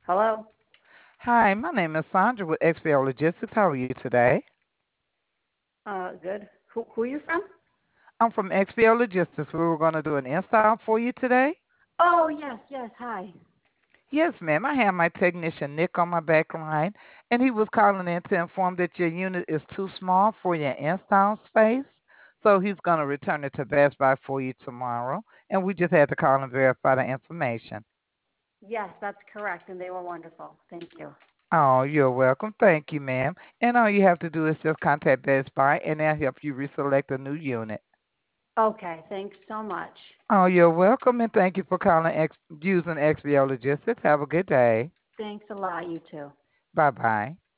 Hello? Hi, my name is Sandra with XPO Logistics. How are you today? Good. Who are you from? I'm from XPO Logistics. We were going to do an install for you today. Oh, yes, yes. Hi. Yes, ma'am. I have my technician Nick on my back line, and he was calling in to inform that your unit is too small for your install space. So he's going to return it to Best Buy for you tomorrow. And we just had to call and verify the information. Yes, that's correct, and they were wonderful. Thank you. Oh, you're welcome. Thank you, ma'am. And all you have to do is just contact Best Buy, and they'll help you reselect a new unit. Okay, thanks so much. Oh, you're welcome, and thank you for using XBO Logistics. Have a good day. Thanks a lot, you too. Bye bye.